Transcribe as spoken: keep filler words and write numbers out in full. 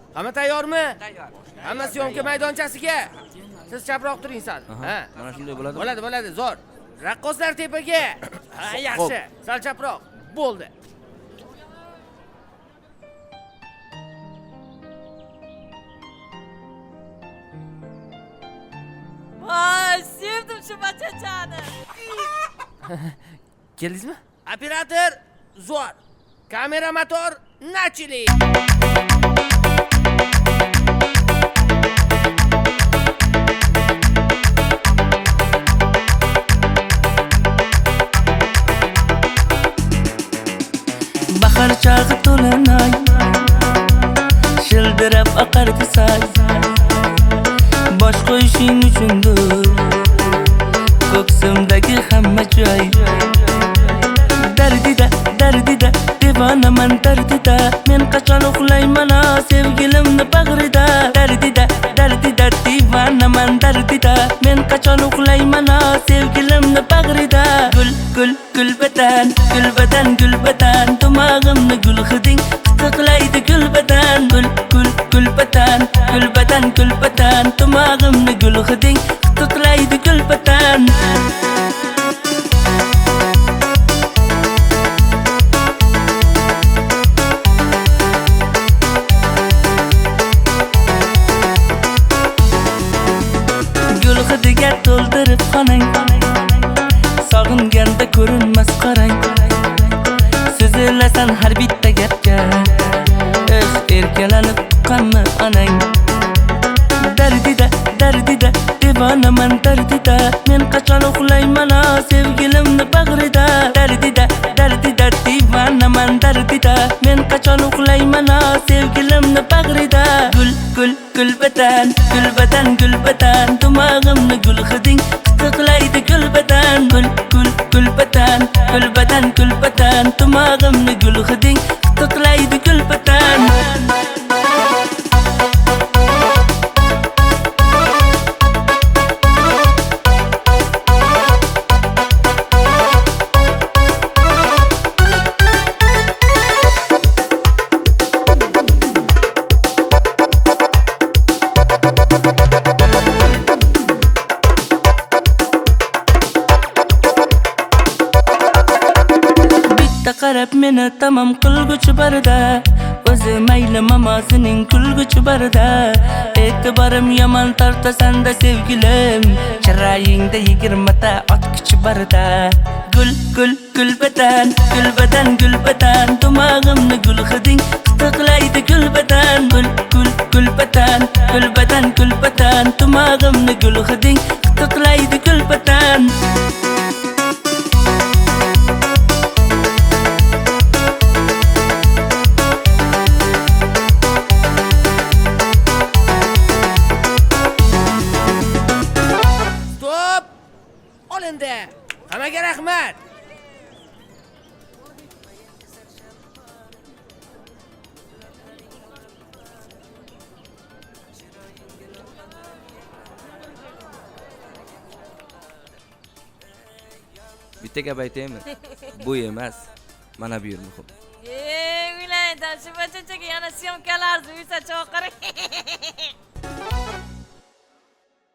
Hamma tayyormi? Tayyor. Hamma syomka maydonchasiga. Siz chaproq turing sal. Ha. Mana shunday bo'ladi. Bo'ladi, bo'ladi, zo'r. Raqqoslar tepaga. Ha, yaxshi. Sal chaproq. Bo'ldi. Voy, sevdim shu bachachani. Keldingizmi? Operator, zo'r. Kamera, motor, начали. Bahar chog'i to'lanay, shildirab oqardi say. Bosh qo'yishing uchundir ko'ksimdagi hamma joy. Dardida, dardida, devonaman dardida. Men qachon uxlayman sevgilimni bag'rida. Dardida, dardida, devonaman dardida. Men qachon uxlayman sevgilimni bag'rida. Gul, gul, gulbatan, gulbatan, gulbatan. Tomog'imni gul hiding tiqlaydi gulbatan. Gul, gul, gulbatan, gulbatan, gulbatan. Tomog'imni gul hiding tiqlaydi gulbatan. Gul hidiga to'ldirib xonang, sog'inganda ko'rinmas qarang. So'zilasan har bitta gapga, o'z erkalanib tuqqanmi onang. Dardida, dardida, devonaman dardida. Men qachon uxlayman sevgilimni bag'rida. Dardida, dardida, devonaman dardida. Men qachon uxlayman sevgilimni bag'rida. Gul, gul, gulbatan, gulbatan, gulbatan. Tomog'imni gul hiding tiqlaydi gulbatan. Gul, gul, gulbatan, gulbatan, gulbatan. Tomog'imni gul hiding tiqlaydi gulbatan. Qarab meni tamam qilguchi barda, o'zi mayli mamosining kulguchi barda. E'tiborim yomon tortasan-da sevgilim, chiroyingda yigirmata otkuchi barda. Gul, gul, gulbatan, gulbatan, gulbatan. Tomog'imni gul hiding tiqlaydi gulbatan. Gul, gul, gulbatan, gulbatan, gulbatan. Tomog'imni gul hiding tiqlaydi gulbatan. Hammaga rahmat. Bitta gap aytaymi? Bu emas, mana bu yer muhim. Ey, o'ylaydan shu bachachaga yana syomkalar uysa chaqirib.